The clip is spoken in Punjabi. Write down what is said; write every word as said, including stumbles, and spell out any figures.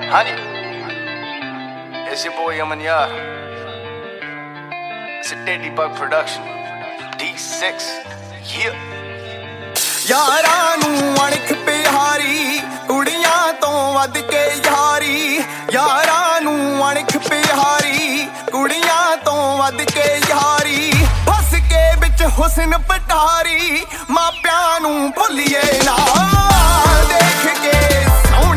Honey, it's your boy Yaman Yar. It's a Teddy Bug production. D six, yeah. ਯਾਰਾਂ ਨੂੰ ਅਣਖ ਪਿਆਰੀ ਕੁੜੀਆਂ ਤੋਂ ਵੱਧ ਕੇ ਯਾਰੀ ਯਾਰਾਂ ਨੂੰ ਅਣਖ ਪਿਆਰੀ ਕੁੜੀਆਂ ਤੋਂ ਵੱਧ ਕੇ ਯਾਰੀ ਫਸ ਕੇ ਵਿੱਚ ਹੁਸਨ ਪਟਾਰੀ ਮਾਪਿਆਂ ਨੂੰ ਭੁੱਲੀਏ ਨਾ